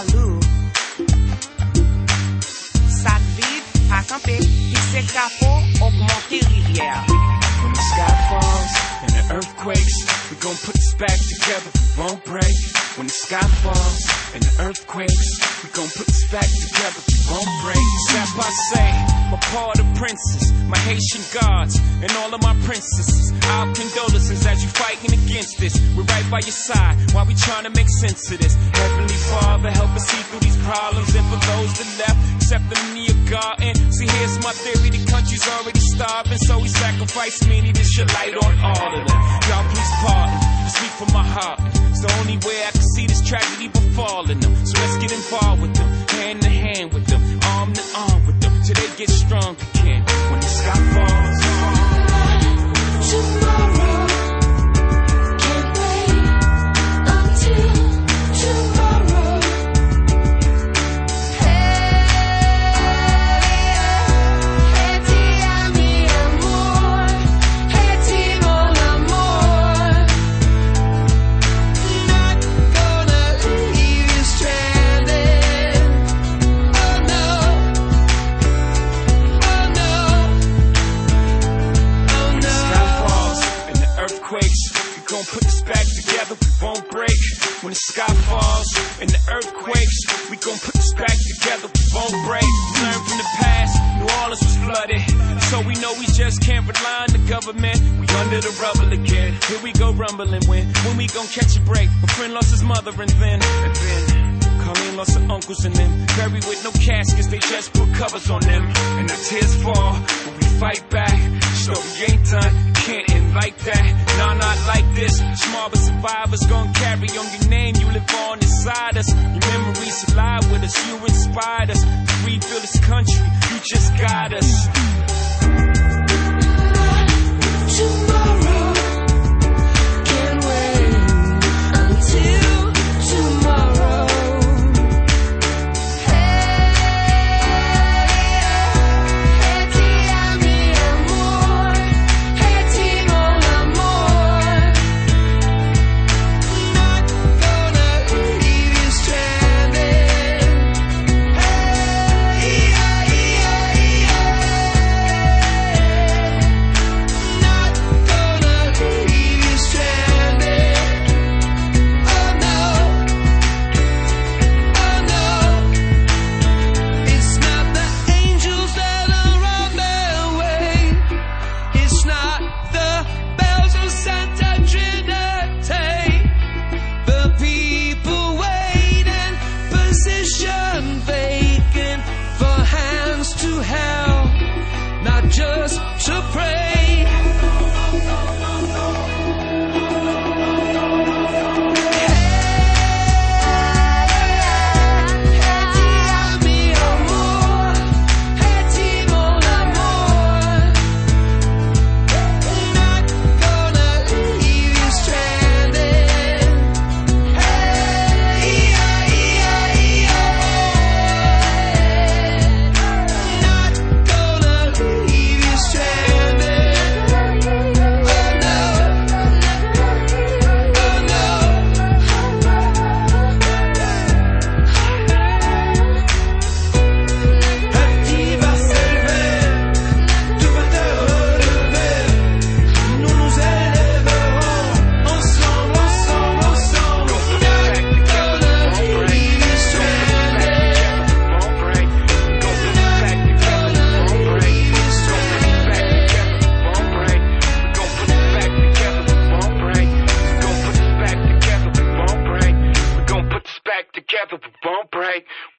Salut. Sac vide, pas campé. Qui c'est capot, augmenter rivière. When the sky falls and the earth quakes, we gon' put this back together, we won't break. When the sky falls and the earth quakes, we gon' put this back together, we won't break. Ça passe, my part of princes, my Haitian gods, and all of my princesses. Our condolences as you fighting against this. We're right by your side while we trying to make sense of this. Heavenly Father, help us see through these problems. And for those that left, accept them in your garden. See, here's my theory, the country's already starving, so we sacrifice many to shed light on all of them. Y'all please pardon, I speak from my heart. It's the only way I can see this tragedy befalling them. So let's get involved with them, hand in hand with them, arm to arm with them, till they get strong again. When the sky falls, tomorrow, can't wait until tomorrow. Hey, ti mi amor, hey ti mon amor. Not gonna leave you stranded. Oh no, oh no, oh when the no. sky falls and the earth quakes, we gon' put this back together, we won't break. When the sky falls and the earth quakes, we gon' put this back together, we won't break. Learn from the past, New Orleans was flooded, so we know we just can't rely on the government. We under the rubble again, here we go rumbling when we gon' catch a break. A friend lost his mother and then Colleen lost her uncles and them, buried with no caskets, they just put covers on them. And our tears fall when we fight back. Story ain't done, can't end like that. Nah, not like this. Small but survivors gon' carry on your name. You live on inside us. Your memories alive with us. You inspired us to rebuild this country. You just got us. Tomorrow, can't wait until tomorrow. Hey, ti mi amor, hey ti mon amor. Not gonna leave you stranded. Hey, not gonna leave you stranded. Oh no, oh no. It's not the angels that are on their way. It's not the bells of Santa Trinity. The people waiting, position vacant, for hands to help, not just to pray. Hey, ti mi amor, hey ti mon amor. Not gonna leave you stranded. Hey, not gonna leave you stranded. Oh no, oh no. Un petit va s'élever, tout va te relever. Nous nous élèverons ensemble, ensemble, ensemble. Not gonna leave you stranded. Not gonna leave you stranded. Together, we won't break.